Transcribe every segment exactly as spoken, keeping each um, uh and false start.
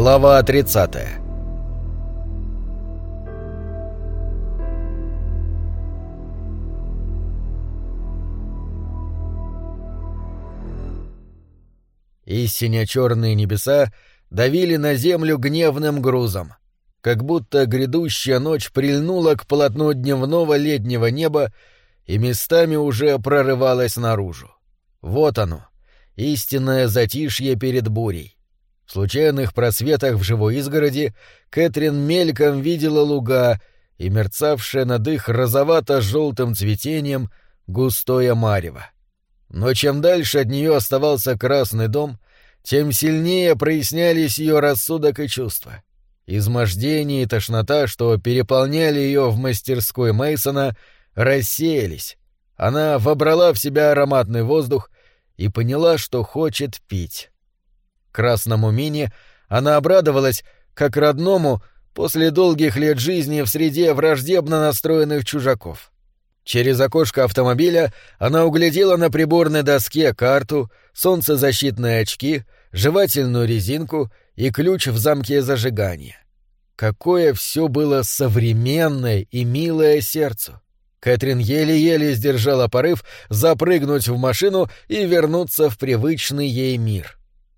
Глава тридцатая. И сине-черные небеса давили на землю гневным грузом, как будто грядущая ночь прильнула к полотну дневного летнего неба и местами уже прорывалась наружу. Вот оно, истинное затишье перед бурей. В случайных просветах в живой изгороди Кэтрин мельком видела луга и мерцавшее над их розовато-желтым цветением густое марево. Но чем дальше от нее оставался Красный дом, тем сильнее прояснялись ее рассудок и чувства. Измождение и тошнота, что переполняли ее в мастерской Мейсона, рассеялись. Она вобрала в себя ароматный воздух и поняла, что хочет пить. Красному Мине она обрадовалась, как родному, после долгих лет жизни в среде враждебно настроенных чужаков. Через окошко автомобиля она углядела на приборной доске карту, солнцезащитные очки, жевательную резинку и ключ в замке зажигания. Какое все было современное и милое сердцу! Кэтрин еле-еле сдержала порыв запрыгнуть в машину и вернуться в привычный ей мир.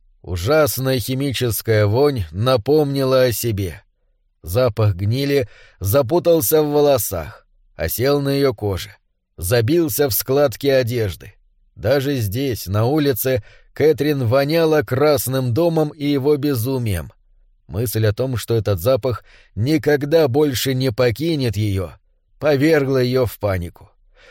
Ужасная химическая вонь напомнила о себе. Запах гнили запутался в волосах, осел на ее коже, забился в складки одежды. Даже здесь, на улице, Кэтрин воняла Красным домом и его безумием. Мысль о том, что этот запах никогда больше не покинет ее, повергла ее в панику.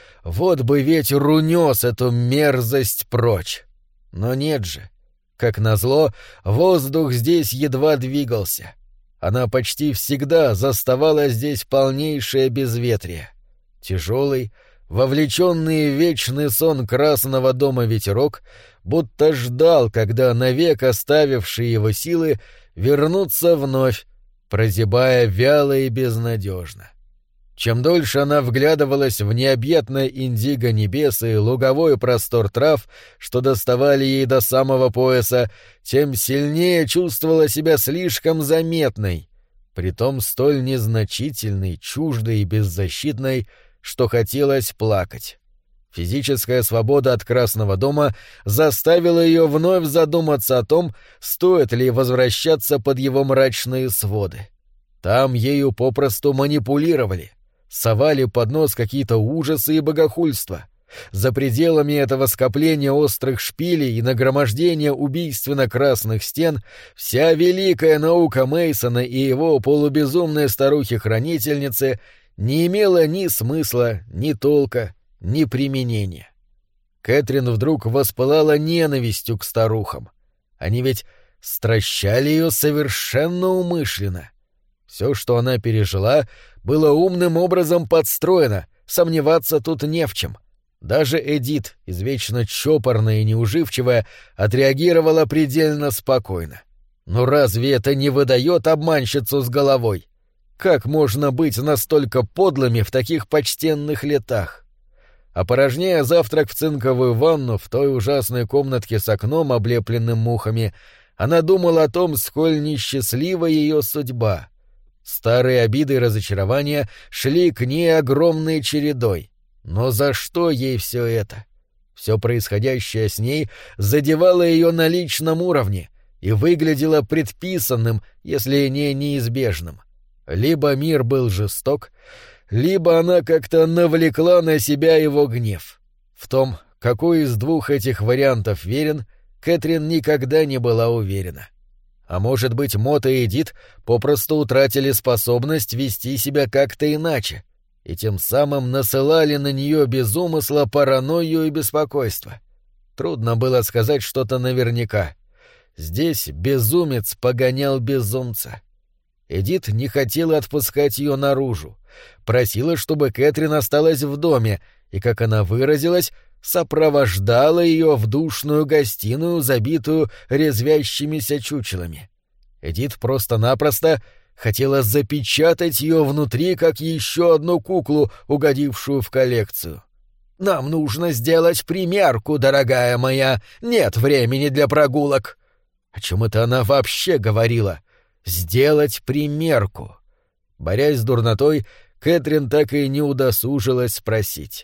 Вот бы ветер унес эту мерзость прочь. Но нет же. Как назло, воздух здесь едва двигался. Она почти всегда заставала здесь полнейшее безветрие. Тяжелый, вовлеченный в вечный сон Красного дома ветерок будто ждал, когда навек оставившие его силы вернутся вновь, прозябая вяло и безнадежно. Чем дольше она вглядывалась в необъятное индиго небес и луговой простор трав, что доставали ей до самого пояса, тем сильнее чувствовала себя слишком заметной, притом столь незначительной, чуждой и беззащитной, что хотелось плакать. Физическая свобода от Красного дома заставила ее вновь задуматься о том, стоит ли возвращаться под его мрачные своды. Там ею попросту манипулировали, совали под нос какие-то ужасы и богохульства. За пределами этого скопления острых шпилей и нагромождения убийственно-красных стен вся великая наука Мейсона и его полубезумной старухи-хранительницы не имела ни смысла, ни толка, ни применения. Кэтрин вдруг воспылала ненавистью к старухам. Они ведь стращали ее совершенно умышленно. Все, что она пережила, было умным образом подстроено, сомневаться тут не в чем. Даже Эдит, извечно чопорная и неуживчивая, отреагировала предельно спокойно. Но разве это не выдает обманщицу с головой? Как можно быть настолько подлыми в таких почтенных летах? Опорожняя завтрак в цинковую ванну в той ужасной комнатке с окном, облепленным мухами, она думала о том, сколь несчастлива ее судьба. Старые обиды и разочарования шли к ней огромной чередой. Но за что ей все это? Все происходящее с ней задевало ее на личном уровне и выглядело предписанным, если не неизбежным. Либо мир был жесток, либо она как-то навлекла на себя его гнев. В том, какой из двух этих вариантов верен, Кэтрин никогда не была уверена. А может быть, Мот и Эдит попросту утратили способность вести себя как-то иначе, и тем самым насылали на нее без умысла паранойю и беспокойство. Трудно было сказать что-то наверняка. Здесь безумец погонял безумца. Эдит не хотела отпускать ее наружу, просила, чтобы Кэтрин осталась в доме, и, как она выразилась, сопровождала ее в душную гостиную, забитую резвящимися чучелами. Эдит просто-напросто хотела запечатать ее внутри, как еще одну куклу, угодившую в коллекцию. «Нам нужно сделать примерку, дорогая моя, нет времени для прогулок». О чем это она вообще говорила? сделать примерку. Борясь с дурнотой, Кэтрин так и не удосужилась спросить.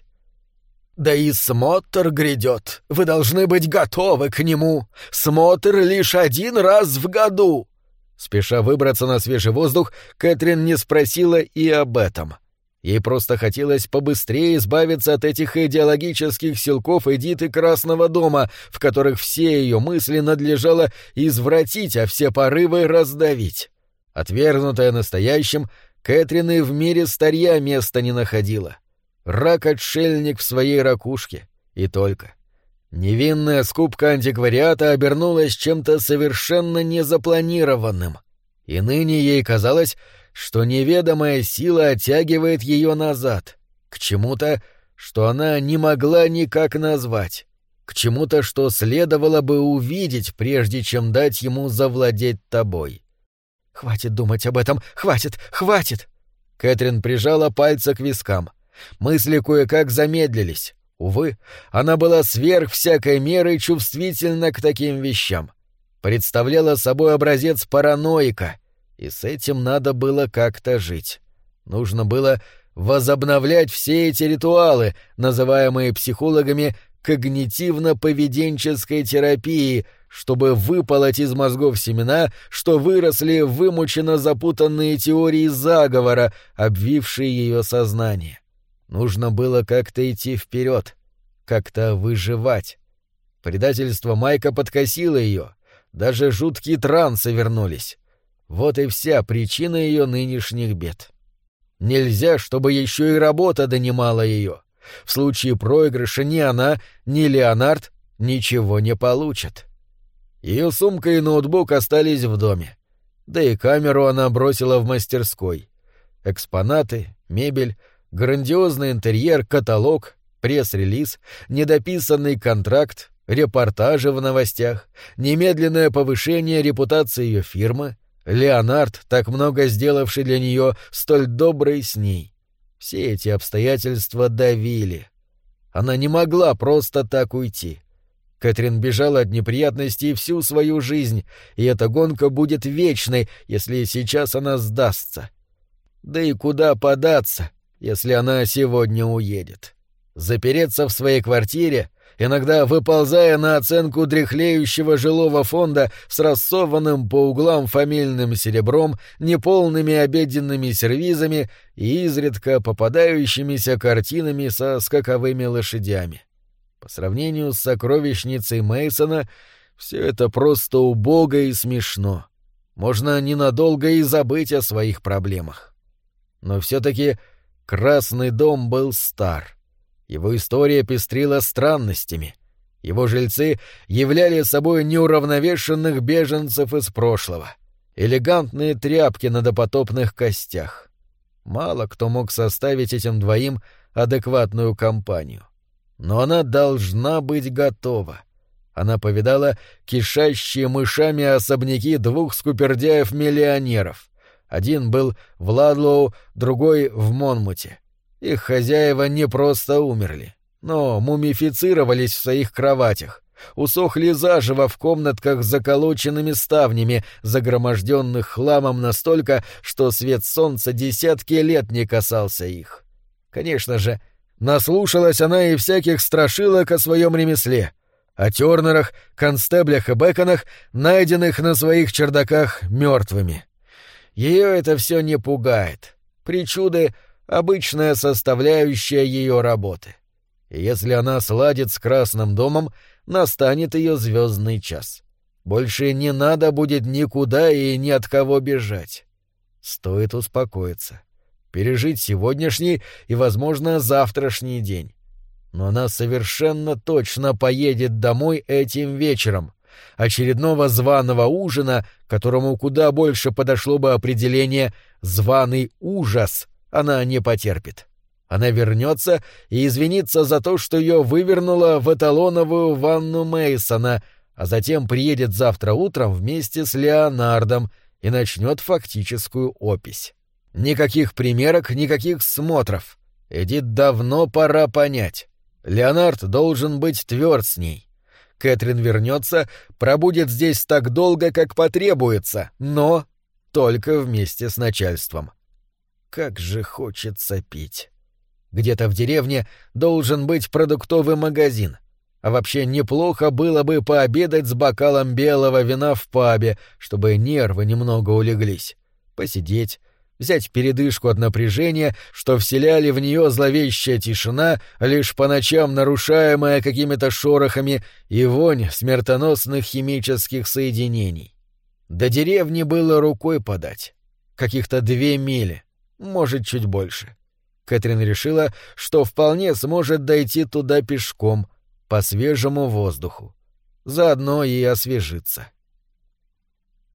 «Да и смотр грядет. Вы должны быть готовы к нему. Смотр лишь один раз в году». Спеша выбраться на свежий воздух, Кэтрин не спросила и об этом. Ей просто хотелось побыстрее избавиться от этих идеологических силков Эдиты Красного дома, в которых все ее мысли надлежало извратить, а все порывы раздавить. Отвергнутая настоящим, Кэтрин и в мире старья места не находила. Рак-отшельник в своей ракушке. И только. Невинная скупка антиквариата обернулась чем-то совершенно незапланированным. И ныне ей казалось, что неведомая сила оттягивает ее назад, к чему-то, что она не могла никак назвать, к чему-то, что следовало бы увидеть, прежде чем дать ему завладеть тобой. «Хватит думать об этом! Хватит! Хватит!» Кэтрин прижала пальцы к вискам. Мысли кое-как замедлились. Увы, она была сверх всякой меры чувствительна к таким вещам. Представляла собой образец параноика, и с этим надо было как-то жить. Нужно было возобновлять все эти ритуалы, называемые психологами когнитивно-поведенческой терапией, чтобы выполоть из мозгов семена, что выросли в вымученно запутанные теории заговора, обвившие ее сознание. Нужно было как-то идти вперед, как-то выживать. Предательство Майка подкосило ее, даже жуткие трансы вернулись. Вот и вся причина ее нынешних бед. Нельзя, чтобы еще и работа донимала ее. В случае проигрыша ни она, ни Леонард ничего не получат. Ее сумка и ноутбук остались в доме. Да и камеру она бросила в мастерской. Экспонаты, мебель, грандиозный интерьер, каталог, пресс-релиз, недописанный контракт, репортажи в новостях, немедленное повышение репутации ее фирмы, Леонард, так много сделавший для нее, столь добрый с ней. Все эти обстоятельства давили. Она не могла просто так уйти. Кэтрин бежала от неприятностей всю свою жизнь, и эта гонка будет вечной, если сейчас она сдастся. Да и куда податься, если она сегодня уедет? Запереться в своей квартире, иногда выползая на оценку дряхлеющего жилого фонда с рассованным по углам фамильным серебром, неполными обеденными сервизами и изредка попадающимися картинами со скаковыми лошадями. По сравнению с сокровищницей Мейсона, все это просто убого и смешно. Можно ненадолго и забыть о своих проблемах. Но все-таки Красный дом был стар. Его история пестрила странностями. Его жильцы являли собой неуравновешенных беженцев из прошлого, элегантные тряпки на допотопных костях. Мало кто мог составить этим двоим адекватную компанию. Но она должна быть готова. Она повидала кишащие мышами особняки двух скупердяев-миллионеров. Один был в Ладлоу, другой — в Монмуте. Их хозяева не просто умерли, но мумифицировались в своих кроватях, усохли заживо в комнатках с заколоченными ставнями, загроможденных хламом настолько, что свет солнца десятки лет не касался их. Конечно же, наслушалась она и всяких страшилок о своем ремесле, о Тёрнерах, Констеблях и Бэконах, найденных на своих чердаках мертвыми. Ее это все не пугает. Причуды — обычная составляющая ее работы. И если она сладит с Красным домом, настанет ее звездный час. Больше не надо будет никуда и ни от кого бежать. Стоит успокоиться, пережить сегодняшний и, возможно, завтрашний день. Но она совершенно точно поедет домой этим вечером. Очередного званого ужина, которому куда больше подошло бы определение «званый ужас», она не потерпит. Она вернется и извинится за то, что ее вывернуло в эталоновую ванну Мейсона, а затем приедет завтра утром вместе с Леонардом и начнет фактическую опись. Никаких примерок, никаких смотров. Эдит давно пора понять. Леонард должен быть тверд с ней. Кэтрин вернется, пробудет здесь так долго, как потребуется, но... только вместе с начальством. Как же хочется пить. Где-то в деревне должен быть продуктовый магазин. А вообще неплохо было бы пообедать с бокалом белого вина в пабе, чтобы нервы немного улеглись. Посидеть, взять передышку от напряжения, что вселяли в нее зловещая тишина, лишь по ночам нарушаемая какими-то шорохами, и вонь смертоносных химических соединений. До деревни было рукой подать. Каких-то две мили, может, чуть больше. Кэтрин решила, что вполне сможет дойти туда пешком, по свежему воздуху. Заодно и освежиться.